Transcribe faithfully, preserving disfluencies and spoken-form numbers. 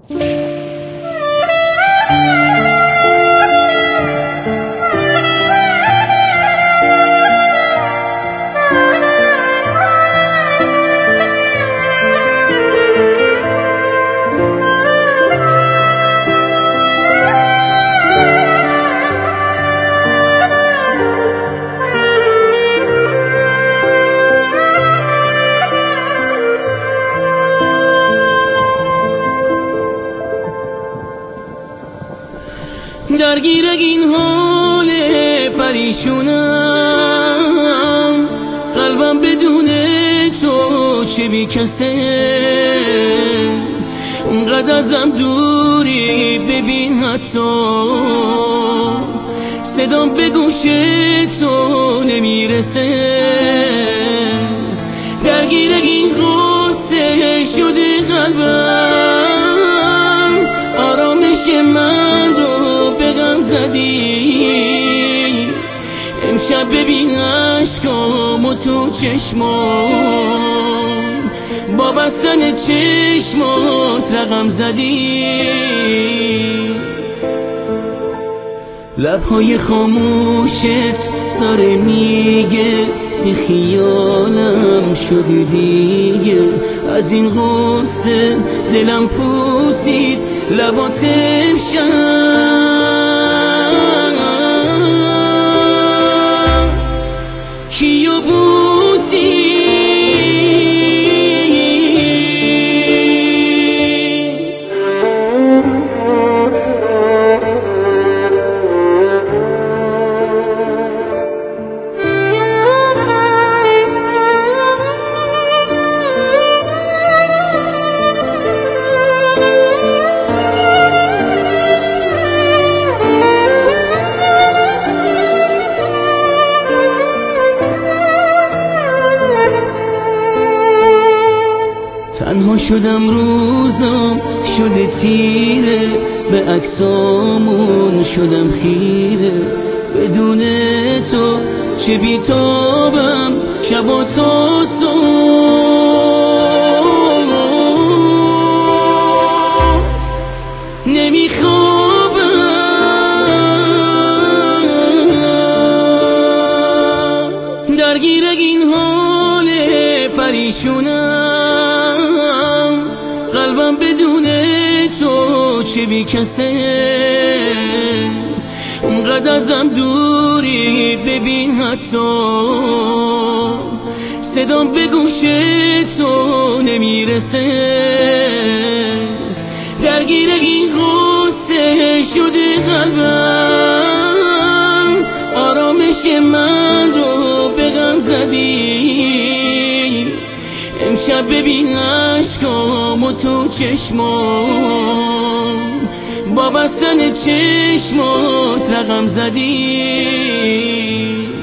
درگیر این حال پریشونم، قلبم بدون تو چه بی کسه، اونقدر ازم دوری ببین حتی صدام به گوش تو نمیرسه. درگیر این غصه شده قلبم، آرامش من رو زدی. امشب ببین عشقامو تو چشمام، با بستن چشمات رقم زدی. لبهای خاموشت داره میگه بی خیالم شدی دیگه، از این غصه دلم پوسید لبات امشب. کیو بوسی تنها شدم، روزم شده تیره، به عکسامون شدم خیره. بدون تو چه بیتابم شب و تا صبح، نمیخوابم. درگیر این حال پریشونم، قلبم بدون تو چه بی کسه، اونقدر ازم دوری ببین حتی صدام به گوش تو نمیرسه. درگیر این غصه شده قلبم، آرامش من رو به غم زدی. امشب ببین عشقامو تو چشمام، با بستن چشمات رقم زدی.